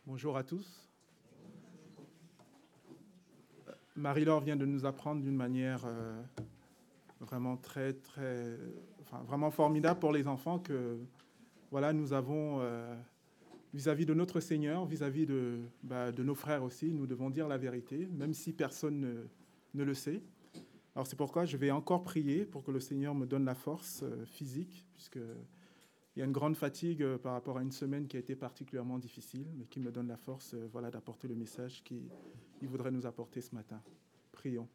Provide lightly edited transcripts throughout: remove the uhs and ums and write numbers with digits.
Bonjour à tous. Marie-Laure vient de nous apprendre d'une manière vraiment vraiment formidable pour les enfants que voilà, nous avons vis-à-vis de notre Seigneur, vis-à-vis de nos frères aussi, nous devons dire la vérité, même si personne ne le sait. Alors c'est pourquoi je vais encore prier pour que le Seigneur me donne la force physique, puisqu'il y a une grande fatigue par rapport à une semaine qui a été particulièrement difficile, mais qui me donne la force d'apporter le message qu'il voudrait nous apporter ce matin. Prions.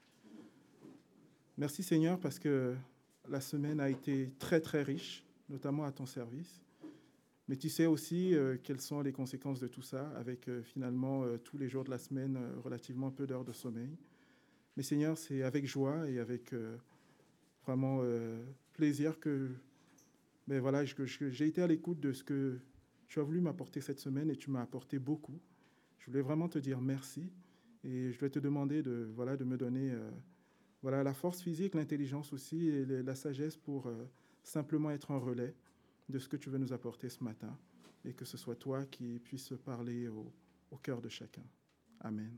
Merci Seigneur parce que la semaine a été très très riche, notamment à ton service. Mais tu sais aussi quelles sont les conséquences de tout ça, avec finalement tous les jours de la semaine relativement peu d'heures de sommeil. Mais Seigneur, c'est avec joie et avec vraiment plaisir que j'ai été à l'écoute de ce que tu as voulu m'apporter cette semaine et tu m'as apporté beaucoup. Je voulais vraiment te dire merci et je voulais te demander de me donner la force physique, l'intelligence aussi et la sagesse pour simplement être un relais de ce que tu veux nous apporter ce matin et que ce soit toi qui puisses parler au cœur de chacun. Amen.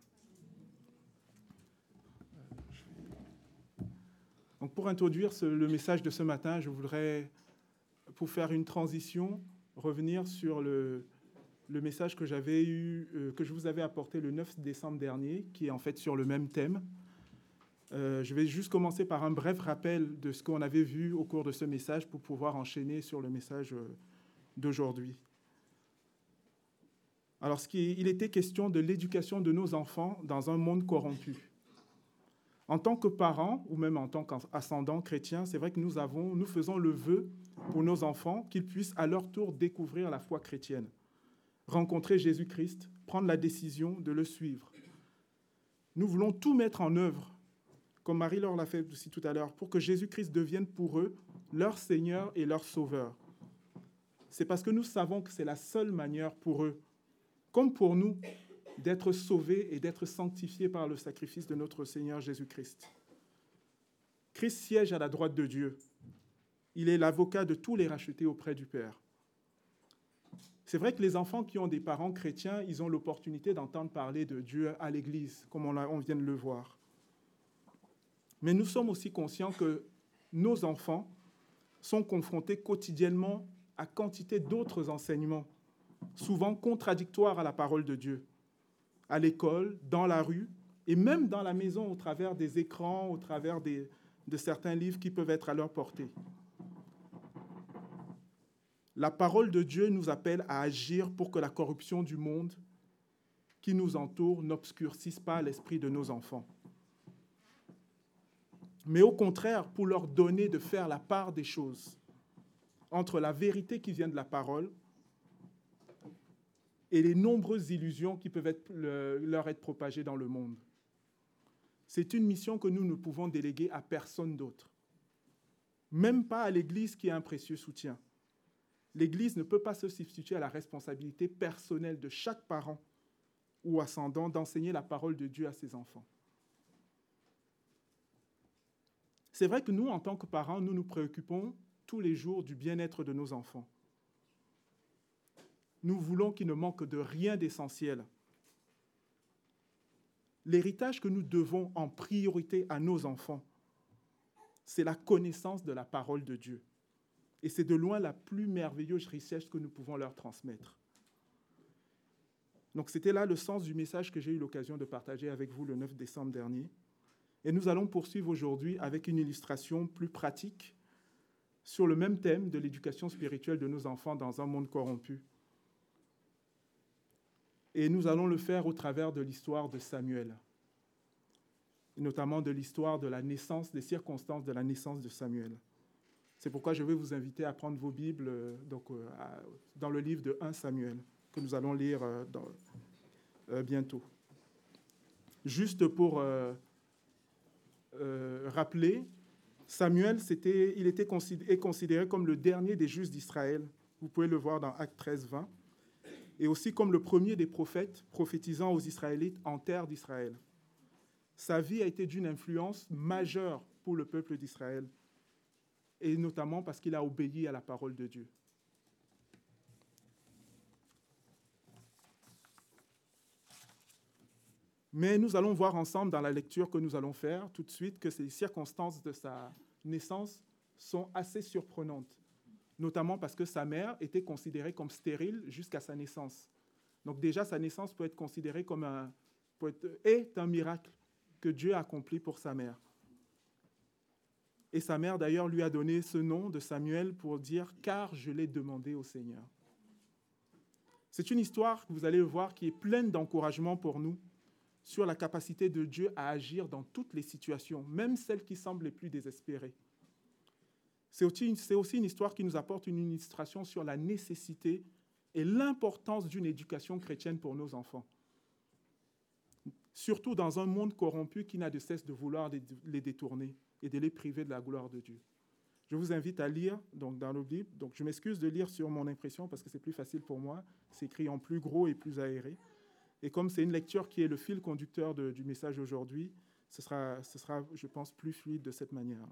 Donc pour introduire le message de ce matin, je voudrais, pour faire une transition, revenir sur le message que je vous avais apporté le 9 décembre dernier, qui est en fait sur le même thème. Je vais juste commencer par un bref rappel de ce qu'on avait vu au cours de ce message pour pouvoir enchaîner sur le message d'aujourd'hui. Alors, il était question de l'éducation de nos enfants dans un monde corrompu. En tant que parents, ou même en tant qu'ascendants chrétiens, c'est vrai que nous faisons le vœu pour nos enfants qu'ils puissent à leur tour découvrir la foi chrétienne, rencontrer Jésus-Christ, prendre la décision de le suivre. Nous voulons tout mettre en œuvre, comme Marie-Laure l'a fait aussi tout à l'heure, pour que Jésus-Christ devienne pour eux leur Seigneur et leur Sauveur. C'est parce que nous savons que c'est la seule manière pour eux, comme pour nous, d'être sauvés et d'être sanctifiés par le sacrifice de notre Seigneur Jésus-Christ. Christ siège à la droite de Dieu. Il est l'avocat de tous les rachetés auprès du Père. C'est vrai que les enfants qui ont des parents chrétiens, ils ont l'opportunité d'entendre parler de Dieu à l'Église, comme on vient de le voir. Mais nous sommes aussi conscients que nos enfants sont confrontés quotidiennement à quantité d'autres enseignements, souvent contradictoires à la parole de Dieu, à l'école, dans la rue, et même dans la maison, au travers des écrans, au travers de certains livres qui peuvent être à leur portée. La parole de Dieu nous appelle à agir pour que la corruption du monde qui nous entoure n'obscurcisse pas l'esprit de nos enfants. Mais au contraire, pour leur donner de faire la part des choses entre la vérité qui vient de la parole et les nombreuses illusions qui peuvent leur être propagées dans le monde. C'est une mission que nous ne pouvons déléguer à personne d'autre, même pas à l'Église qui est un précieux soutien. L'Église ne peut pas se substituer à la responsabilité personnelle de chaque parent ou ascendant d'enseigner la parole de Dieu à ses enfants. C'est vrai que nous, en tant que parents, nous nous préoccupons tous les jours du bien-être de nos enfants. Nous voulons qu'ils ne manquent de rien d'essentiel. L'héritage que nous devons en priorité à nos enfants, c'est la connaissance de la parole de Dieu. Et c'est de loin la plus merveilleuse richesse que nous pouvons leur transmettre. Donc c'était là le sens du message que j'ai eu l'occasion de partager avec vous le 9 décembre dernier. Et nous allons poursuivre aujourd'hui avec une illustration plus pratique sur le même thème de l'éducation spirituelle de nos enfants dans un monde corrompu. Et nous allons le faire au travers de l'histoire de Samuel, et notamment de l'histoire de la naissance, des circonstances de la naissance de Samuel. C'est pourquoi je vais vous inviter à prendre vos Bibles dans le livre de 1 Samuel, que nous allons lire bientôt. Juste pour rappeler, Samuel est considéré comme le dernier des juges d'Israël. Vous pouvez le voir dans Actes 13, 20. Et aussi comme le premier des prophètes prophétisant aux Israélites en terre d'Israël. Sa vie a été d'une influence majeure pour le peuple d'Israël, et notamment parce qu'il a obéi à la parole de Dieu. Mais nous allons voir ensemble dans la lecture que nous allons faire tout de suite que les circonstances de sa naissance sont assez surprenantes, notamment parce que sa mère était considérée comme stérile jusqu'à sa naissance. Donc déjà, sa naissance peut être considérée comme est un miracle que Dieu a accompli pour sa mère. Et sa mère, d'ailleurs, lui a donné ce nom de Samuel pour dire « car je l'ai demandé au Seigneur ». C'est une histoire, vous allez le voir, qui est pleine d'encouragement pour nous sur la capacité de Dieu à agir dans toutes les situations, même celles qui semblent les plus désespérées. C'est aussi une histoire qui nous apporte une illustration sur la nécessité et l'importance d'une éducation chrétienne pour nos enfants. Surtout dans un monde corrompu qui n'a de cesse de vouloir les détourner et de les priver de la gloire de Dieu. Je vous invite à lire donc, dans le Bible. Donc, je m'excuse de lire sur mon impression parce que c'est plus facile pour moi. C'est écrit en plus gros et plus aéré. Et comme c'est une lecture qui est le fil conducteur du message aujourd'hui, ce sera, je pense, plus fluide de cette manière-là.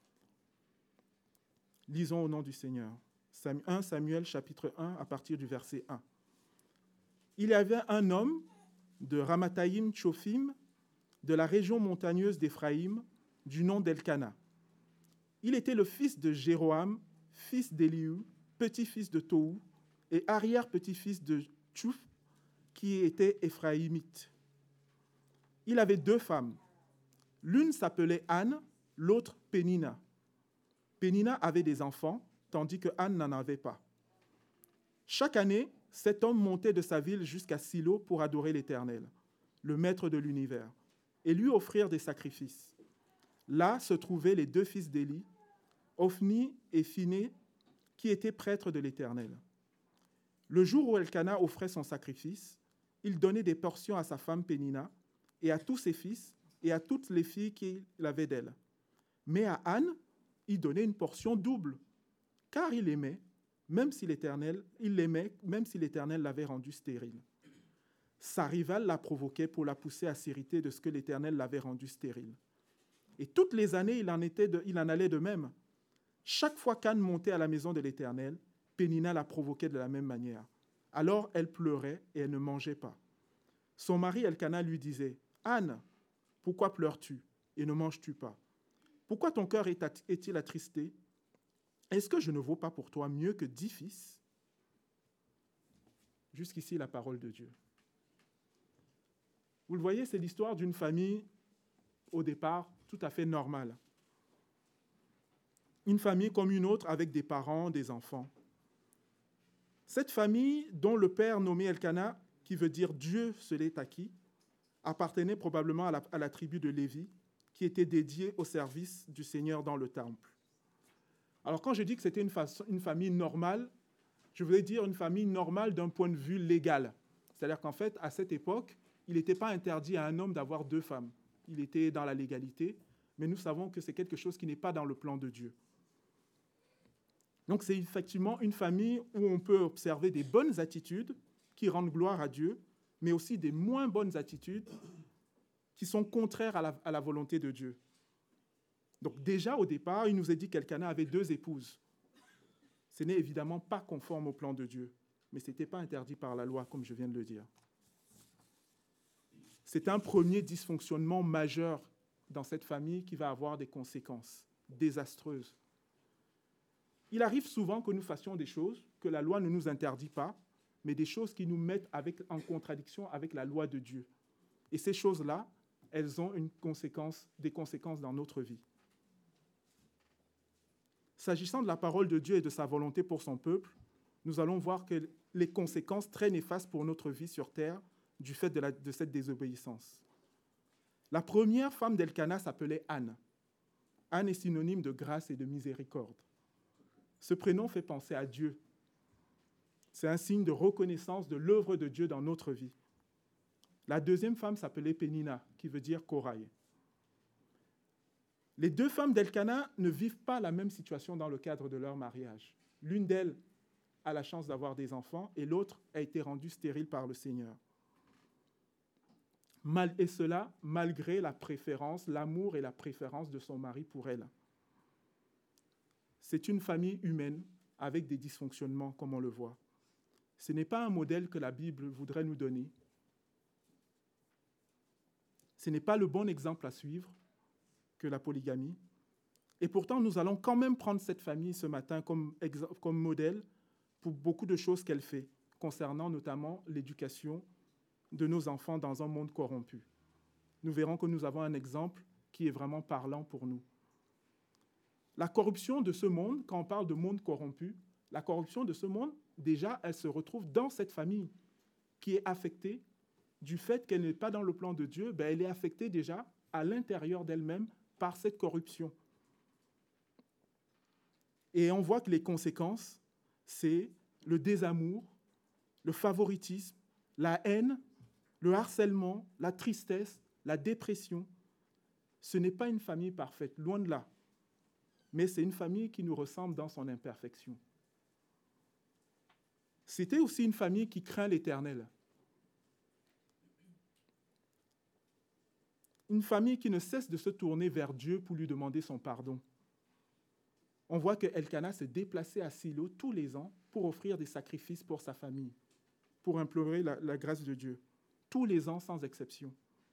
Lisons au nom du Seigneur. 1 Samuel, chapitre 1, à partir du verset 1. Il y avait un homme de Ramathaïm Tchophim, de la région montagneuse d'Éphraïm, du nom d'Elkana. Il était le fils de Jéroham, fils d'Élihu, petit-fils de Tohu, et arrière-petit-fils de Tchouf, qui était éphraïmite. Il avait 2 femmes. L'une s'appelait Anne, l'autre Pénina. Pénina avait des enfants, tandis que Anne n'en avait pas. Chaque année, cet homme montait de sa ville jusqu'à Silo pour adorer l'Éternel, le Maître de l'univers, et lui offrir des sacrifices. Là se trouvaient les 2 fils d'Éli, Ophni et Phiné, qui étaient prêtres de l'Éternel. Le jour où Elkana offrait son sacrifice, il donnait des portions à sa femme Pénina et à tous ses fils et à toutes les filles qu'il avait d'elle. Mais à Anne, il donnait une portion double, car il l'aimait, même si l'Éternel l'avait rendue stérile. Sa rivale la provoquait pour la pousser à s'irriter de ce que l'Éternel l'avait rendue stérile. Et toutes les années, il en allait de même. Chaque fois qu'Anne montait à la maison de l'Éternel, Pénina la provoquait de la même manière. Alors elle pleurait et elle ne mangeait pas. Son mari Elkana lui disait « Anne, pourquoi pleures-tu et ne manges-tu pas? Pourquoi ton cœur est-il attristé? Est-ce que je ne vaux pas pour toi mieux que 10 fils ?» Jusqu'ici, la parole de Dieu. Vous le voyez, c'est l'histoire d'une famille, au départ, tout à fait normale. Une famille comme une autre, avec des parents, des enfants. Cette famille, dont le père nommé Elkana, qui veut dire « Dieu se l'est acquis », appartenait probablement à la tribu de Lévi, qui était dédiée au service du Seigneur dans le temple. Alors quand je dis que c'était une famille normale, je voulais dire une famille normale d'un point de vue légal. C'est-à-dire qu'en fait, à cette époque, il n'était pas interdit à un homme d'avoir 2 femmes. Il était dans la légalité, mais nous savons que c'est quelque chose qui n'est pas dans le plan de Dieu. Donc c'est effectivement une famille où on peut observer des bonnes attitudes qui rendent gloire à Dieu, mais aussi des moins bonnes attitudes qui sont contraires à la volonté de Dieu. Donc déjà au départ, il nous est dit qu'Elkana avait 2 épouses. Ce n'est évidemment pas conforme au plan de Dieu, mais ce n'était pas interdit par la loi, comme je viens de le dire. C'est un premier dysfonctionnement majeur dans cette famille qui va avoir des conséquences désastreuses. Il arrive souvent que nous fassions des choses que la loi ne nous interdit pas, mais des choses qui nous mettent en contradiction avec la loi de Dieu. Et ces choses-là, elles ont des conséquences dans notre vie. S'agissant de la parole de Dieu et de sa volonté pour son peuple, nous allons voir que les conséquences très néfastes pour notre vie sur terre du fait de cette désobéissance. La première femme d'Elkana s'appelait Anne. Anne est synonyme de grâce et de miséricorde. Ce prénom fait penser à Dieu. C'est un signe de reconnaissance de l'œuvre de Dieu dans notre vie. La deuxième femme s'appelait Pénina, qui veut dire corail. Les 2 femmes d'Elkana ne vivent pas la même situation dans le cadre de leur mariage. L'une d'elles a la chance d'avoir des enfants et l'autre a été rendue stérile par le Seigneur. Et cela malgré la préférence, l'amour et la préférence de son mari pour elle. C'est une famille humaine avec des dysfonctionnements, comme on le voit. Ce n'est pas un modèle que la Bible voudrait nous donner. Ce n'est pas le bon exemple à suivre que la polygamie. Et pourtant, nous allons quand même prendre cette famille ce matin comme modèle pour beaucoup de choses qu'elle fait, concernant notamment l'éducation de nos enfants dans un monde corrompu. Nous verrons que nous avons un exemple qui est vraiment parlant pour nous. La corruption de ce monde, quand on parle de monde corrompu, la corruption de ce monde, déjà, elle se retrouve dans cette famille qui est affectée du fait qu'elle n'est pas dans le plan de Dieu, elle est affectée déjà à l'intérieur d'elle-même par cette corruption. Et on voit que les conséquences, c'est le désamour, le favoritisme, la haine, le harcèlement, la tristesse, la dépression. Ce n'est pas une famille parfaite, loin de là. Mais c'est une famille qui nous ressemble dans son imperfection. C'était aussi une famille qui craint l'Éternel. Une famille qui ne cesse de se tourner vers Dieu pour lui demander son pardon. On voit que Elkana s'est déplacé à Silo tous les ans pour offrir des sacrifices pour sa famille, pour implorer la grâce de Dieu. Tous les ans, sans exception.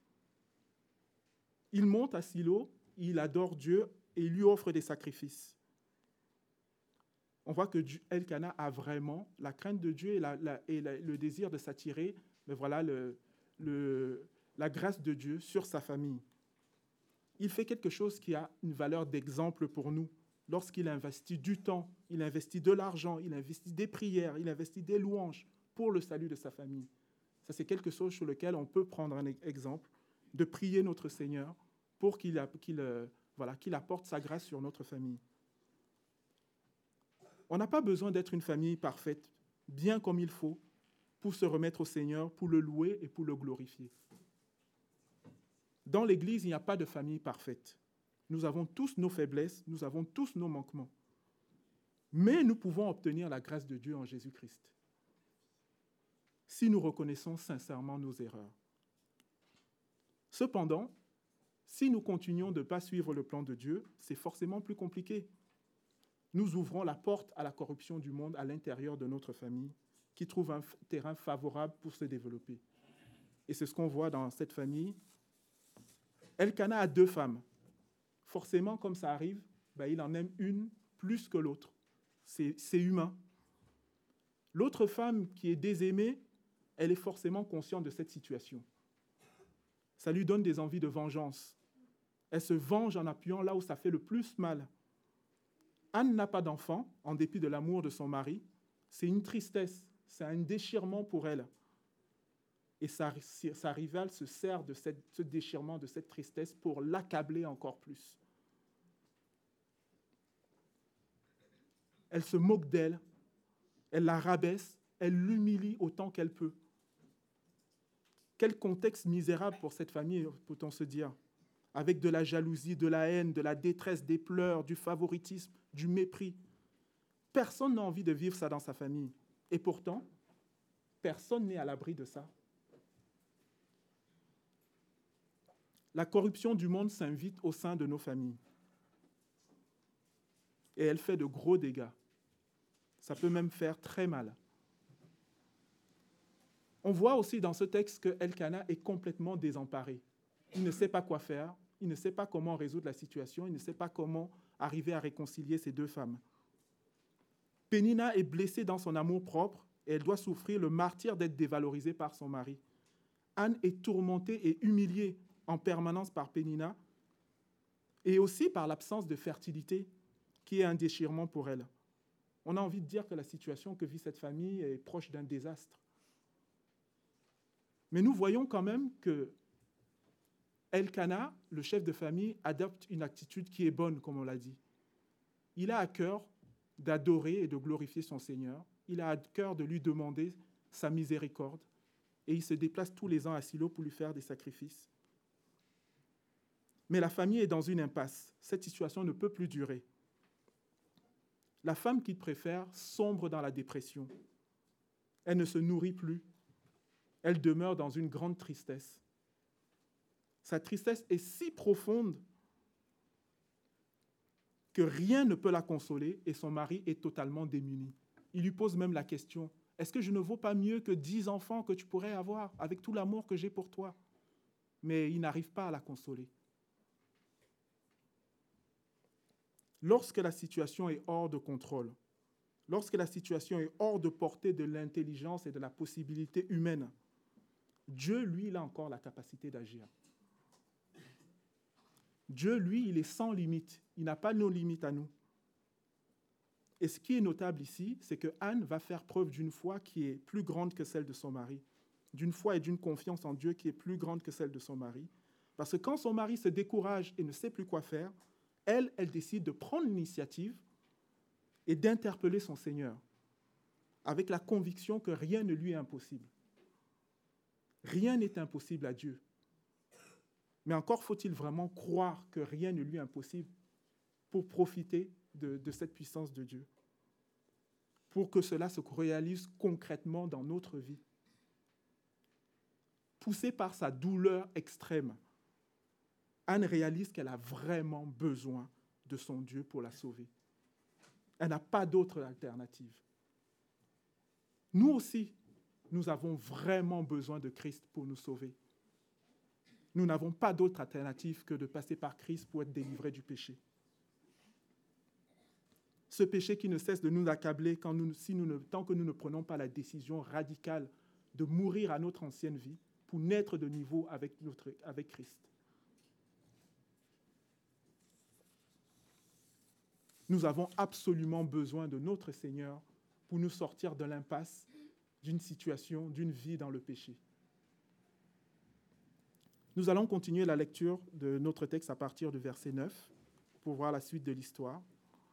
Il monte à Silo, il adore Dieu et il lui offre des sacrifices. On voit que Elkana a vraiment la crainte de Dieu et le désir de s'attirer, mais voilà, la grâce de Dieu sur sa famille. Il fait quelque chose qui a une valeur d'exemple pour nous. Lorsqu'il investit du temps, il investit de l'argent, il investit des prières, il investit des louanges pour le salut de sa famille. Ça, c'est quelque chose sur lequel on peut prendre un exemple, de prier notre Seigneur pour qu'il apporte sa grâce sur notre famille. On n'a pas besoin d'être une famille parfaite, bien comme il faut, pour se remettre au Seigneur, pour le louer et pour le glorifier. Dans l'Église, il n'y a pas de famille parfaite. Nous avons tous nos faiblesses, nous avons tous nos manquements. Mais nous pouvons obtenir la grâce de Dieu en Jésus-Christ, si nous reconnaissons sincèrement nos erreurs. Cependant, si nous continuons de ne pas suivre le plan de Dieu, c'est forcément plus compliqué. Nous ouvrons la porte à la corruption du monde à l'intérieur de notre famille, qui trouve un terrain favorable pour se développer. Et c'est ce qu'on voit dans cette famille. Elkana a 2 femmes. Forcément, comme ça arrive, il en aime une plus que l'autre. C'est humain. L'autre femme qui est désaimée, elle est forcément consciente de cette situation. Ça lui donne des envies de vengeance. Elle se venge en appuyant là où ça fait le plus mal. Anne n'a pas d'enfant, en dépit de l'amour de son mari. C'est une tristesse, c'est un déchirement pour elle. Et sa rivale se sert de ce déchirement, de cette tristesse pour l'accabler encore plus. Elle se moque d'elle, elle la rabaisse, elle l'humilie autant qu'elle peut. Quel contexte misérable pour cette famille, peut-on se dire, avec de la jalousie, de la haine, de la détresse, des pleurs, du favoritisme, du mépris. Personne n'a envie de vivre ça dans sa famille. Et pourtant, personne n'est à l'abri de ça. La corruption du monde s'invite au sein de nos familles. Et elle fait de gros dégâts. Ça peut même faire très mal. On voit aussi dans ce texte que Elkana est complètement désemparé. Il ne sait pas quoi faire, il ne sait pas comment résoudre la situation, il ne sait pas comment arriver à réconcilier ces 2 femmes. Pénina est blessée dans son amour-propre et elle doit souffrir le martyre d'être dévalorisée par son mari. Anne est tourmentée et humiliée en permanence par Pénina et aussi par l'absence de fertilité qui est un déchirement pour elle. On a envie de dire que la situation que vit cette famille est proche d'un désastre. Mais nous voyons quand même que Elkana, le chef de famille, adopte une attitude qui est bonne, comme on l'a dit. Il a à cœur d'adorer et de glorifier son Seigneur. Il a à cœur de lui demander sa miséricorde. Et il se déplace tous les ans à Silo pour lui faire des sacrifices. Mais la famille est dans une impasse. Cette situation ne peut plus durer. La femme qu'il préfère sombre dans la dépression. Elle ne se nourrit plus. Elle demeure dans une grande tristesse. Sa tristesse est si profonde que rien ne peut la consoler et son mari est totalement démuni. Il lui pose même la question, est-ce que je ne vaux pas mieux que 10 enfants que tu pourrais avoir avec tout l'amour que j'ai pour toi ? mais il n'arrive pas à la consoler. Lorsque la situation est hors de contrôle, lorsque la situation est hors de portée de l'intelligence et de la possibilité humaine, Dieu, lui, il a encore la capacité d'agir. Dieu, lui, il est sans limite. Il n'a pas nos limites à nous. Et ce qui est notable ici, c'est que Anne va faire preuve d'une foi qui est plus grande que celle de son mari, d'une foi et d'une confiance en Dieu qui est plus grande que celle de son mari. Parce que quand son mari se décourage et ne sait plus quoi faire, elle décide de prendre l'initiative et d'interpeller son Seigneur avec la conviction que rien ne lui est impossible. Rien n'est impossible à Dieu. Mais encore faut-il vraiment croire que rien ne lui est impossible pour profiter de cette puissance de Dieu, pour que cela se réalise concrètement dans notre vie. Poussée par sa douleur extrême, Anne réalise qu'elle a vraiment besoin de son Dieu pour la sauver. Elle n'a pas d'autre alternative. Nous aussi, nous avons vraiment besoin de Christ pour nous sauver. Nous n'avons pas d'autre alternative que de passer par Christ pour être délivrés du péché. Ce péché qui ne cesse de nous accabler tant que nous ne prenons pas la décision radicale de mourir à notre ancienne vie pour naître de nouveau avec Christ. Nous avons absolument besoin de notre Seigneur pour nous sortir de l'impasse d'une situation, d'une vie dans le péché. Nous allons continuer la lecture de notre texte à partir du verset 9 pour voir la suite de l'histoire.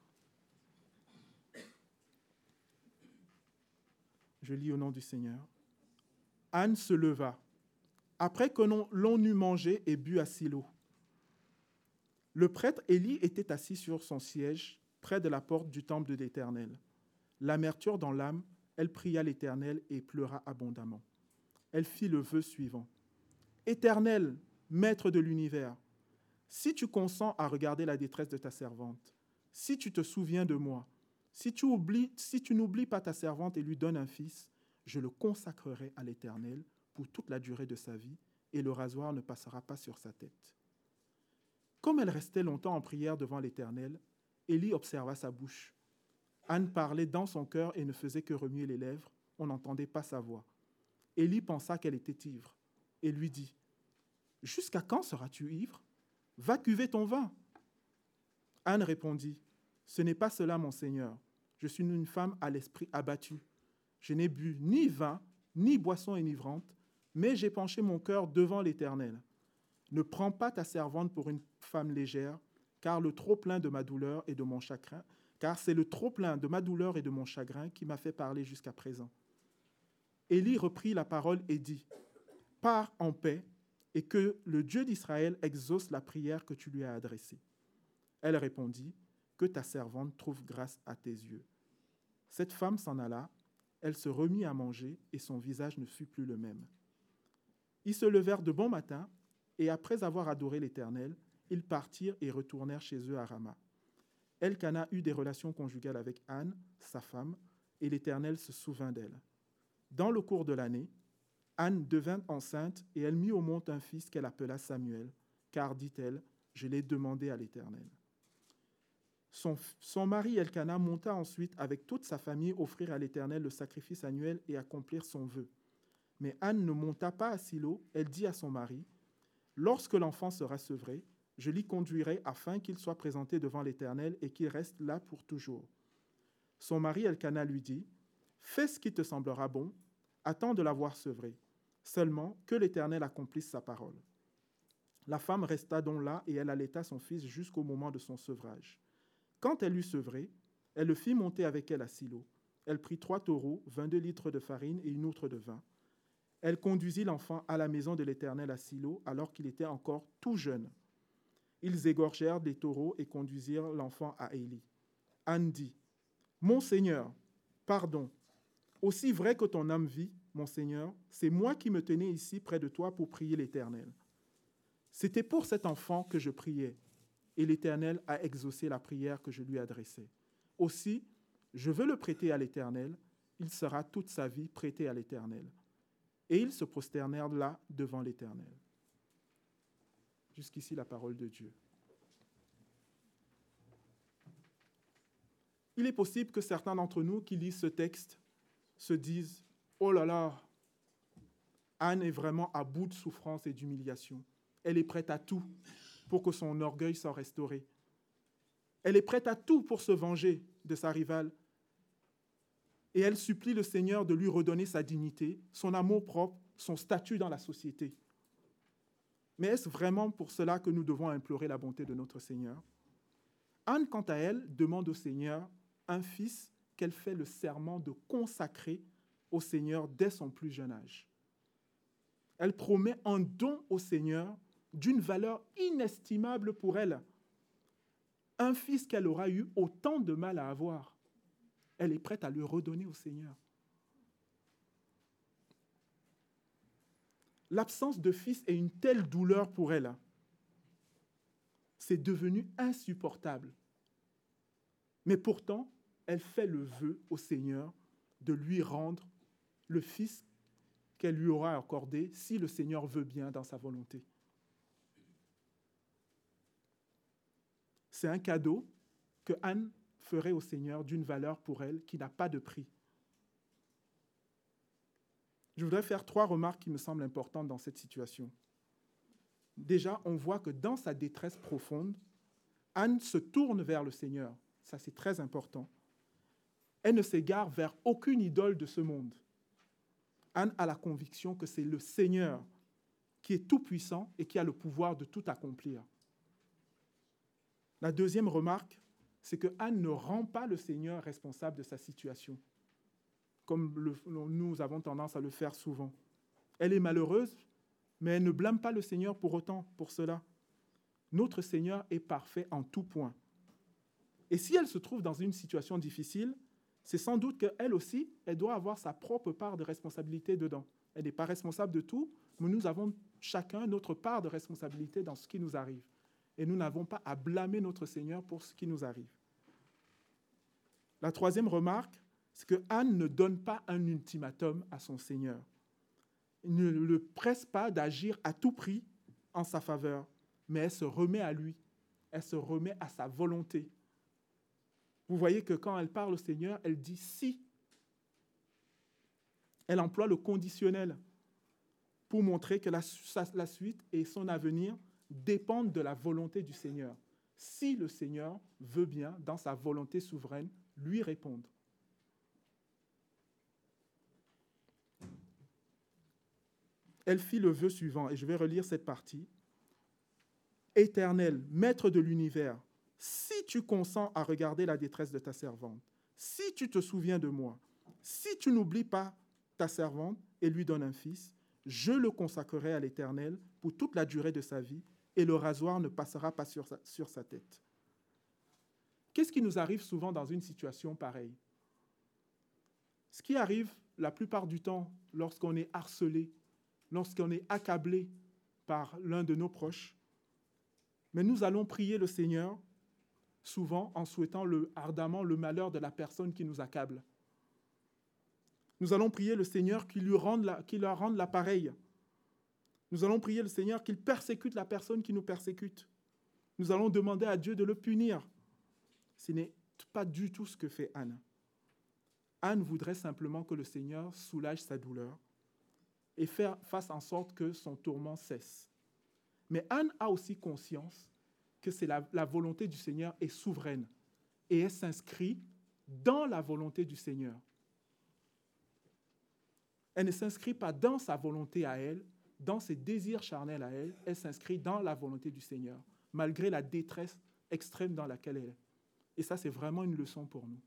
Je lis au nom du Seigneur. Anne se leva, après que l'on eut mangé et bu à Silo. Le prêtre Élie était assis sur son siège, près de la porte du temple de l'Éternel. L'amertume dans l'âme, elle pria l'Éternel et pleura abondamment. Elle fit le vœu suivant. Éternel, maître de l'univers, si tu consens à regarder la détresse de ta servante, si tu te souviens de moi, si tu n'oublies pas ta servante et lui donnes un fils, je le consacrerai à l'Éternel pour toute la durée de sa vie, et le rasoir ne passera pas sur sa tête. Comme elle restait longtemps en prière devant l'Éternel, Élie observa sa bouche. Anne parlait dans son cœur et ne faisait que remuer les lèvres. On n'entendait pas sa voix. Élie pensa qu'elle était ivre et lui dit, « Jusqu'à quand seras-tu ivre ? Va cuver ton vin. » Anne répondit, « Ce n'est pas cela, mon Seigneur. Je suis une femme à l'esprit abattu. Je n'ai bu ni vin, ni boisson enivrante, mais j'ai penché mon cœur devant l'Éternel. Ne prends pas ta servante pour une femme légère, car le trop-plein de ma douleur et de mon chagrin, car c'est le trop-plein de ma douleur et de mon chagrin qui m'a fait parler jusqu'à présent. » Élie reprit la parole et dit, « Pars en paix, et que le Dieu d'Israël exauce la prière que tu lui as adressée. » Elle répondit, « Que ta servante trouve grâce à tes yeux. » Cette femme s'en alla, elle se remit à manger, et son visage ne fut plus le même. Ils se levèrent de bon matin, et après avoir adoré l'Éternel, ils partirent et retournèrent chez eux à Rama. Elkana eut des relations conjugales avec Anne, sa femme, et l'Éternel se souvint d'elle. Dans le cours de l'année, Anne devint enceinte et elle mit au monde un fils qu'elle appela Samuel, car, dit-elle, je l'ai demandé à l'Éternel. Son mari Elkana monta ensuite avec toute sa famille offrir à l'Éternel le sacrifice annuel et accomplir son vœu. Mais Anne ne monta pas à Silo, elle dit à son mari, « Lorsque l'enfant sera sevré, je l'y conduirai afin qu'il soit présenté devant l'Éternel et qu'il reste là pour toujours. » Son mari Elkana lui dit, « Fais ce qui te semblera bon, attends de l'avoir sevré, seulement que l'Éternel accomplisse sa parole. » La femme resta donc là et elle allaita son fils jusqu'au moment de son sevrage. Quand elle l'eut sevré, elle le fit monter avec elle à Silo. Elle prit 3 taureaux, 22 litres de farine et une outre de vin. Elle conduisit l'enfant à la maison de l'Éternel à Silo alors qu'il était encore tout jeune. Ils égorgèrent les taureaux et conduisirent l'enfant à Élie. Anne dit, « Mon Seigneur, pardon, aussi vrai que ton âme vit, mon Seigneur, c'est moi qui me tenais ici près de toi pour prier l'Éternel. C'était pour cet enfant que je priais, et l'Éternel a exaucé la prière que je lui adressais. Aussi, je veux le prêter à l'Éternel, il sera toute sa vie prêté à l'Éternel. » Et ils se prosternèrent là devant l'Éternel. Jusqu'ici, la parole de Dieu. Il est possible que certains d'entre nous qui lisent ce texte se disent « Oh là là, Anne est vraiment à bout de souffrance et d'humiliation. Elle est prête à tout pour que son orgueil soit restauré. Elle est prête à tout pour se venger de sa rivale. Et elle supplie le Seigneur de lui redonner sa dignité, son amour propre, son statut dans la société. Mais est-ce vraiment pour cela que nous devons implorer la bonté de notre Seigneur? Anne, quant à elle, demande au Seigneur un fils qu'elle fait le serment de consacrer au Seigneur dès son plus jeune âge. Elle promet un don au Seigneur d'une valeur inestimable pour elle. Un fils qu'elle aura eu autant de mal à avoir. Elle est prête à le redonner au Seigneur. L'absence de fils est une telle douleur pour elle. C'est devenu insupportable. Mais pourtant, elle fait le vœu au Seigneur de lui rendre le fils qu'elle lui aura accordé si le Seigneur veut bien dans sa volonté. C'est un cadeau que Anne ferait au Seigneur d'une valeur pour elle qui n'a pas de prix. Je voudrais faire 3 remarques qui me semblent importantes dans cette situation. Déjà, on voit que dans sa détresse profonde, Anne se tourne vers le Seigneur. Ça, c'est très important. Elle ne s'égare vers aucune idole de ce monde. Anne a la conviction que c'est le Seigneur qui est tout-puissant et qui a le pouvoir de tout accomplir. La deuxième remarque, c'est que Anne ne rend pas le Seigneur responsable de sa situation, comme nous avons tendance à le faire souvent. Elle est malheureuse, mais elle ne blâme pas le Seigneur pour autant, pour cela. Notre Seigneur est parfait en tout point. Et si elle se trouve dans une situation difficile, c'est sans doute qu'elle aussi, elle doit avoir sa propre part de responsabilité dedans. Elle n'est pas responsable de tout, mais nous avons chacun notre part de responsabilité dans ce qui nous arrive. Et nous n'avons pas à blâmer notre Seigneur pour ce qui nous arrive. La troisième remarque, c'est que Anne ne donne pas un ultimatum à son Seigneur. Elle ne le presse pas d'agir à tout prix en sa faveur, mais elle se remet à lui. Elle se remet à sa volonté. Vous voyez que quand elle parle au Seigneur, elle dit « si ». Elle emploie le conditionnel pour montrer que la suite et son avenir dépendent de la volonté du Seigneur. Si le Seigneur veut bien, dans sa volonté souveraine, lui répondre. Elle fit le vœu suivant, et je vais relire cette partie. « Éternel, maître de l'univers, si tu consens à regarder la détresse de ta servante, si tu te souviens de moi, si tu n'oublies pas ta servante et lui donnes un fils, je le consacrerai à l'Éternel pour toute la durée de sa vie, et le rasoir ne passera pas sur sa tête. » Qu'est-ce qui nous arrive souvent dans une situation pareille? Ce qui arrive la plupart du temps lorsqu'on est harcelé, lorsqu'on est accablé par l'un de nos proches, mais nous allons prier le Seigneur souvent en souhaitant ardemment le malheur de la personne qui nous accable. Nous allons prier le Seigneur qu'il leur rende l'appareil. Nous allons prier le Seigneur qu'il persécute la personne qui nous persécute. Nous allons demander à Dieu de le punir. Ce n'est pas du tout ce que fait Anne. Anne voudrait simplement que le Seigneur soulage sa douleur et fasse en sorte que son tourment cesse. Mais Anne a aussi conscience que la volonté du Seigneur est souveraine et elle s'inscrit dans la volonté du Seigneur. Elle ne s'inscrit pas dans sa volonté à elle, dans ses désirs charnels à elle, elle s'inscrit dans la volonté du Seigneur, malgré la détresse extrême dans laquelle elle est. Et ça, c'est vraiment une leçon pour nous.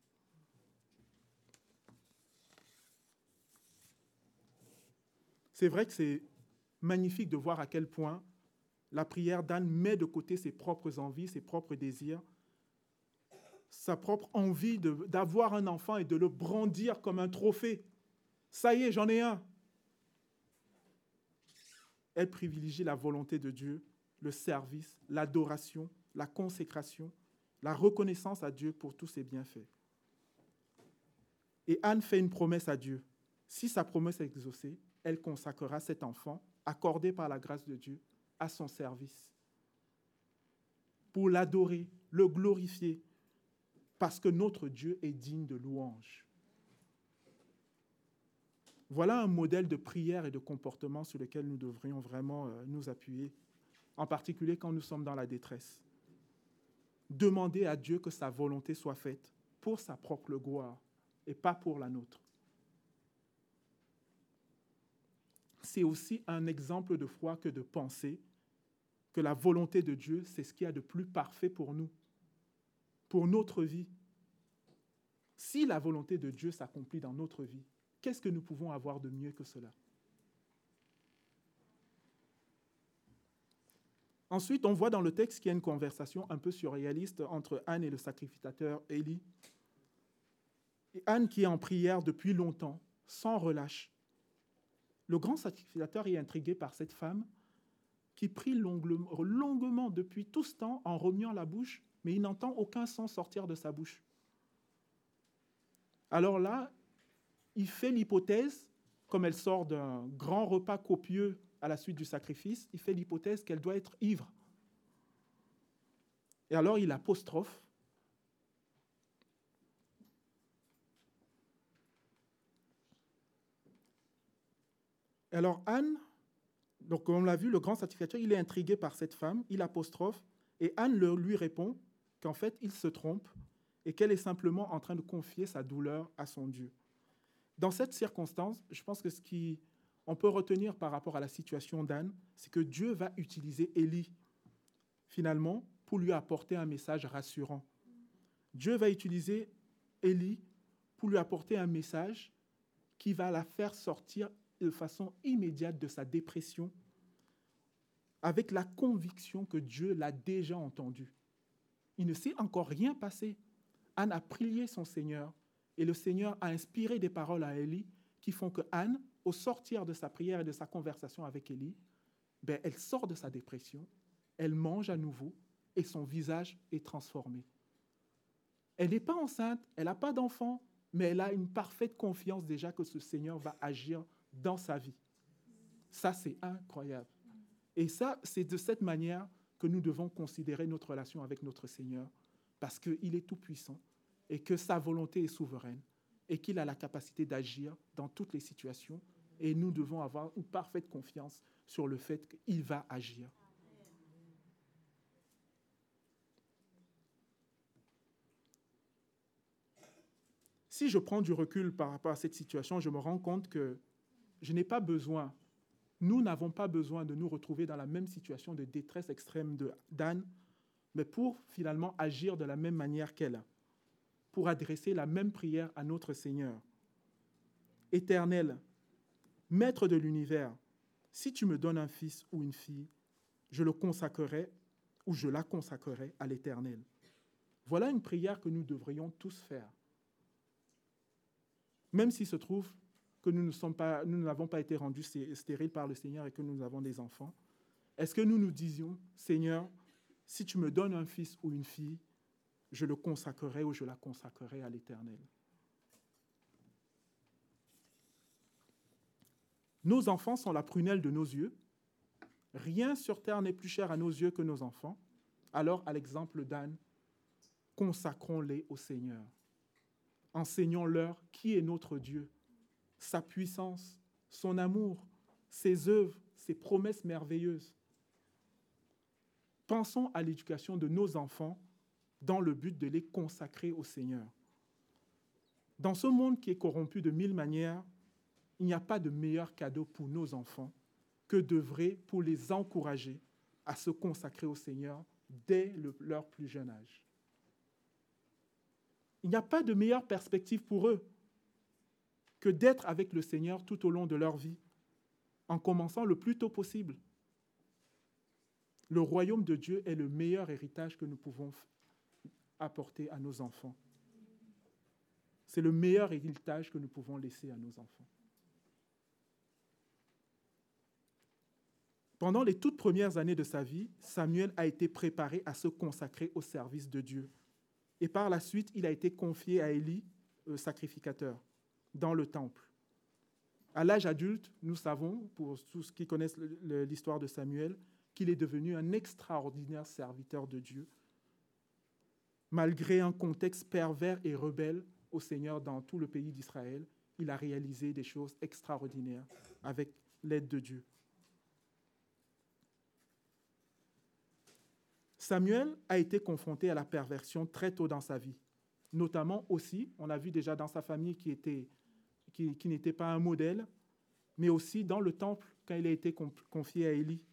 C'est vrai que c'est magnifique de voir à quel point la prière d'Anne met de côté ses propres envies, ses propres désirs, sa propre envie d'avoir un enfant et de le brandir comme un trophée. Ça y est, j'en ai un. Elle privilégie la volonté de Dieu, le service, l'adoration, la consécration, la reconnaissance à Dieu pour tous ses bienfaits. Et Anne fait une promesse à Dieu. Si sa promesse est exaucée, elle consacrera cet enfant, accordé par la grâce de Dieu, à son service. pour l'adorer, le glorifier, parce que notre Dieu est digne de louange. Voilà un modèle de prière et de comportement sur lequel nous devrions vraiment nous appuyer, en particulier quand nous sommes dans la détresse. Demander à Dieu que sa volonté soit faite pour sa propre gloire et pas pour la nôtre. C'est aussi un exemple de foi que de penser que la volonté de Dieu, c'est ce qu'il y a de plus parfait pour nous, pour notre vie. Si la volonté de Dieu s'accomplit dans notre vie, qu'est-ce que nous pouvons avoir de mieux que cela? Ensuite, on voit dans le texte qu'il y a une conversation un peu surréaliste entre Anne et le sacrificateur Élie. Et Anne qui est en prière depuis longtemps, sans relâche. Le grand sacrificateur est intrigué par cette femme qui prie longuement depuis tout ce temps en remuant la bouche, mais il n'entend aucun son sortir de sa bouche. Alors là, il fait l'hypothèse, comme elle sort d'un grand repas copieux à la suite du sacrifice, il fait l'hypothèse qu'elle doit être ivre. Et alors il apostrophe. Alors Anne, donc comme on l'a vu, le grand sacrificateur, il est intrigué par cette femme, il apostrophe, et Anne lui répond qu'en fait, il se trompe et qu'elle est simplement en train de confier sa douleur à son Dieu. Dans cette circonstance, je pense que ce qu'on peut retenir par rapport à la situation d'Anne, c'est que Dieu va utiliser Élie, finalement, pour lui apporter un message rassurant. Dieu va utiliser Élie pour lui apporter un message qui va la faire sortir de façon immédiate de sa dépression, avec la conviction que Dieu l'a déjà entendu. Il ne s'est encore rien passé. Anne a prié son Seigneur, et le Seigneur a inspiré des paroles à Élie qui font que Anne, au sortir de sa prière et de sa conversation avec Élie, elle sort de sa dépression, elle mange à nouveau, et son visage est transformé. Elle n'est pas enceinte, elle n'a pas d'enfant, mais elle a une parfaite confiance déjà que ce Seigneur va agir dans sa vie. Ça, c'est incroyable. Et ça, c'est de cette manière que nous devons considérer notre relation avec notre Seigneur, parce qu'il est tout-puissant et que sa volonté est souveraine et qu'il a la capacité d'agir dans toutes les situations. Et nous devons avoir une parfaite confiance sur le fait qu'il va agir. Si je prends du recul par rapport à cette situation, je me rends compte que je n'ai pas besoin, nous n'avons pas besoin de nous retrouver dans la même situation de détresse extrême d'Anne, mais pour finalement agir de la même manière qu'elle a, pour adresser la même prière à notre Seigneur. Éternel, Maître de l'univers, si tu me donnes un fils ou une fille, je le consacrerai ou je la consacrerai à l'Éternel. Voilà une prière que nous devrions tous faire. Même s'il se trouve que nous n'avons pas été rendus stériles par le Seigneur et que nous avons des enfants, est-ce que nous nous disions, Seigneur, si tu me donnes un fils ou une fille, je le consacrerai ou je la consacrerai à l'Éternel. Nos enfants sont la prunelle de nos yeux. Rien sur terre n'est plus cher à nos yeux que nos enfants. Alors, à l'exemple d'Anne, consacrons-les au Seigneur. Enseignons-leur qui est notre Dieu, sa puissance, son amour, ses œuvres, ses promesses merveilleuses. Pensons à l'éducation de nos enfants dans le but de les consacrer au Seigneur. Dans ce monde qui est corrompu de mille manières, il n'y a pas de meilleur cadeau pour nos enfants que d'œuvrer pour les encourager à se consacrer au Seigneur dès leur plus jeune âge. Il n'y a pas de meilleure perspective pour eux que d'être avec le Seigneur tout au long de leur vie, en commençant le plus tôt possible. Le royaume de Dieu est le meilleur héritage que nous pouvons apporter à nos enfants. C'est le meilleur héritage que nous pouvons laisser à nos enfants. Pendant les toutes premières années de sa vie, Samuel a été préparé à se consacrer au service de Dieu. Et par la suite, il a été confié à Élie, sacrificateur, dans le temple. À l'âge adulte, nous savons, pour tous ceux qui connaissent l'histoire de Samuel, qu'il est devenu un extraordinaire serviteur de Dieu Malgré un contexte pervers et rebelle au Seigneur dans tout le pays d'Israël, il a réalisé des choses extraordinaires avec l'aide de Dieu. Samuel a été confronté à la perversion très tôt dans sa vie, notamment aussi, on a vu déjà dans sa famille qui n'était pas un modèle, mais aussi dans le temple quand il a été confié à Élie.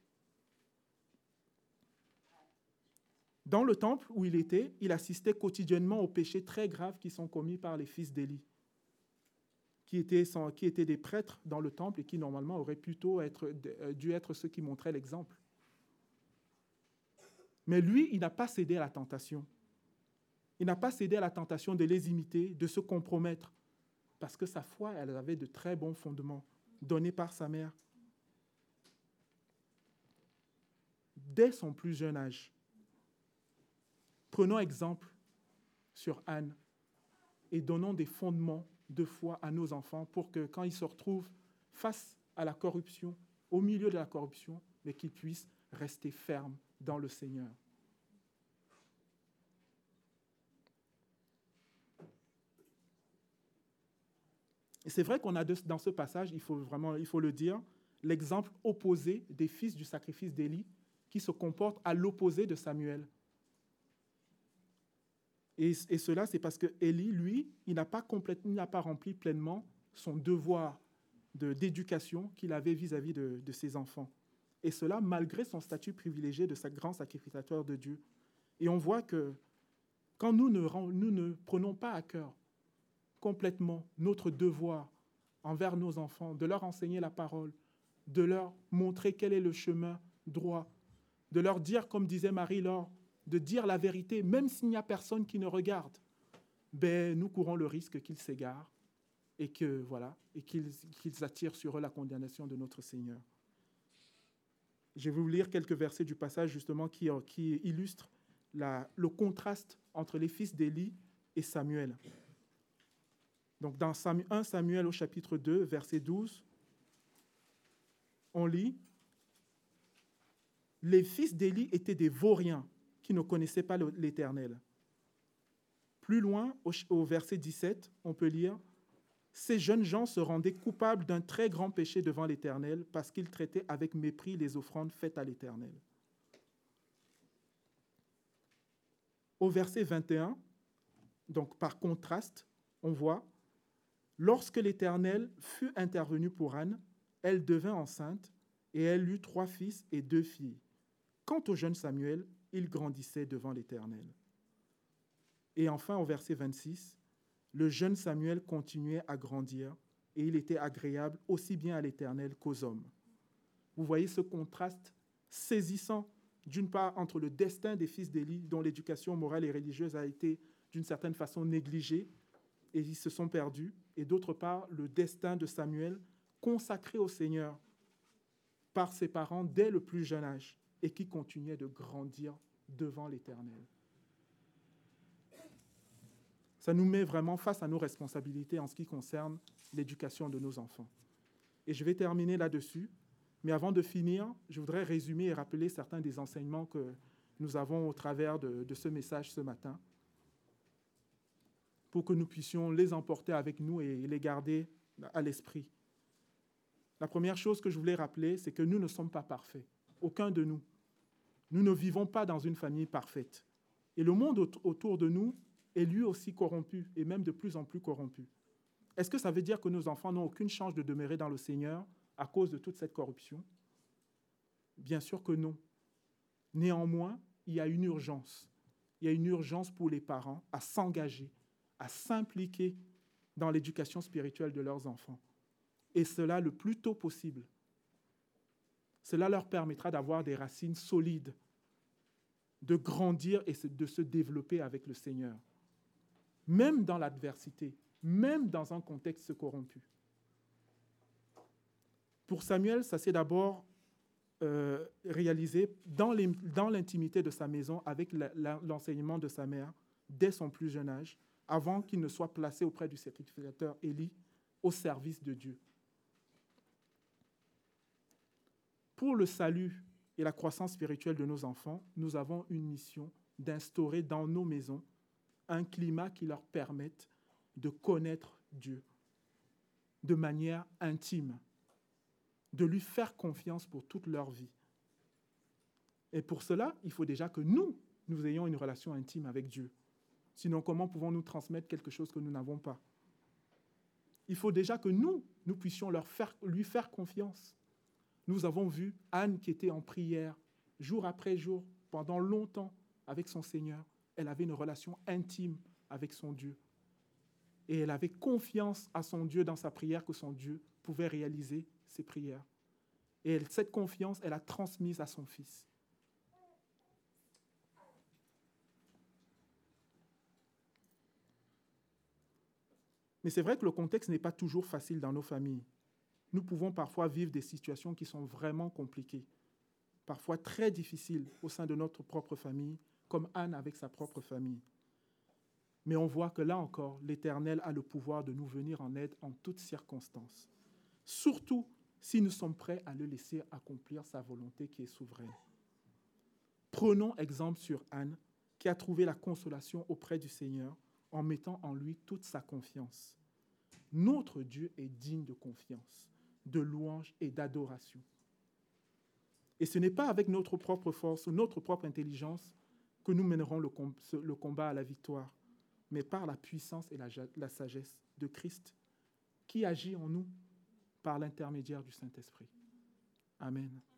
Dans le temple où il était, il assistait quotidiennement aux péchés très graves qui sont commis par les fils d'Élie, qui étaient des prêtres dans le temple et qui normalement auraient plutôt dû être ceux qui montraient l'exemple. Mais lui, il n'a pas cédé à la tentation. Il n'a pas cédé à la tentation de les imiter, de se compromettre, parce que sa foi, elle avait de très bons fondements, donnés par sa mère. Dès son plus jeune âge, prenons exemple sur Anne et donnons des fondements de foi à nos enfants pour que quand ils se retrouvent face à la corruption, au milieu de la corruption, mais qu'ils puissent rester fermes dans le Seigneur. Et c'est vrai qu'on a dans ce passage, il faut le dire, l'exemple opposé des fils du sacrifice d'Élie qui se comportent à l'opposé de Samuel. Et cela, c'est parce que Élie, lui, il n'a pas rempli pleinement son devoir d'éducation qu'il avait vis-à-vis de ses enfants. Et cela, malgré son statut privilégié de grand sacrificateur de Dieu. Et on voit que quand nous ne prenons pas à cœur complètement notre devoir envers nos enfants, de leur enseigner la parole, de leur montrer quel est le chemin droit, de leur dire, comme disait Marie-Laure, de dire la vérité, même s'il n'y a personne qui ne regarde, nous courons le risque qu'ils s'égarent et qu'ils attirent sur eux la condamnation de notre Seigneur. Je vais vous lire quelques versets du passage justement qui illustrent le contraste entre les fils d'Élie et Samuel. Donc dans 1 Samuel au chapitre 2, verset 12, on lit « Les fils d'Élie étaient des vauriens qui ne connaissaient pas l'Éternel. » Plus loin, au verset 17, on peut lire « Ces jeunes gens se rendaient coupables d'un très grand péché devant l'Éternel parce qu'ils traitaient avec mépris les offrandes faites à l'Éternel. » Au verset 21, donc par contraste, on voit « Lorsque l'Éternel fut intervenu pour Anne, elle devint enceinte et elle eut 3 fils et 2 filles. Quant au jeune Samuel, il grandissait devant l'Éternel. » Et enfin, au verset 26, le jeune Samuel continuait à grandir et il était agréable aussi bien à l'Éternel qu'aux hommes. Vous voyez ce contraste saisissant, d'une part, entre le destin des fils d'Élie, dont l'éducation morale et religieuse a été d'une certaine façon négligée et ils se sont perdus, et d'autre part, le destin de Samuel, consacré au Seigneur par ses parents dès le plus jeune âge et qui continuait de grandir devant l'Éternel. Ça nous met vraiment face à nos responsabilités en ce qui concerne l'éducation de nos enfants. Et je vais terminer là-dessus, mais avant de finir, je voudrais résumer et rappeler certains des enseignements que nous avons au travers de ce message ce matin, pour que nous puissions les emporter avec nous et les garder à l'esprit. La première chose que je voulais rappeler, c'est que nous ne sommes pas parfaits, aucun de nous. Nous ne vivons pas dans une famille parfaite. Et le monde autour de nous est lui aussi corrompu, et même de plus en plus corrompu. Est-ce que ça veut dire que nos enfants n'ont aucune chance de demeurer dans le Seigneur à cause de toute cette corruption? Bien sûr que non. Néanmoins, il y a une urgence. Il y a une urgence pour les parents à s'engager, à s'impliquer dans l'éducation spirituelle de leurs enfants. Et cela le plus tôt possible. Cela leur permettra d'avoir des racines solides, de grandir et de se développer avec le Seigneur. Même dans l'adversité, même dans un contexte corrompu. Pour Samuel, ça s'est d'abord réalisé dans l'intimité de sa maison avec l'enseignement de sa mère dès son plus jeune âge, avant qu'il ne soit placé auprès du sacrificateur Élie au service de Dieu. Pour le salut et la croissance spirituelle de nos enfants, nous avons une mission d'instaurer dans nos maisons un climat qui leur permette de connaître Dieu de manière intime, de lui faire confiance pour toute leur vie. Et pour cela, il faut déjà que nous ayons une relation intime avec Dieu. Sinon, comment pouvons-nous transmettre quelque chose que nous n'avons pas? Il faut déjà que nous puissions lui faire confiance. Nous avons vu Anne qui était en prière, jour après jour, pendant longtemps, avec son Seigneur. Elle avait une relation intime avec son Dieu. Et elle avait confiance à son Dieu dans sa prière, que son Dieu pouvait réaliser ses prières. Et cette confiance, elle a transmise à son fils. Mais c'est vrai que le contexte n'est pas toujours facile dans nos familles. Nous pouvons parfois vivre des situations qui sont vraiment compliquées, parfois très difficiles au sein de notre propre famille, comme Anne avec sa propre famille. Mais on voit que là encore, l'Éternel a le pouvoir de nous venir en aide en toutes circonstances, surtout si nous sommes prêts à le laisser accomplir sa volonté qui est souveraine. Prenons exemple sur Anne, qui a trouvé la consolation auprès du Seigneur en mettant en lui toute sa confiance. Notre Dieu est digne de confiance, de louange et d'adoration. Et ce n'est pas avec notre propre force ou notre propre intelligence que nous mènerons le combat à la victoire, mais par la puissance et la sagesse de Christ qui agit en nous par l'intermédiaire du Saint-Esprit. Amen.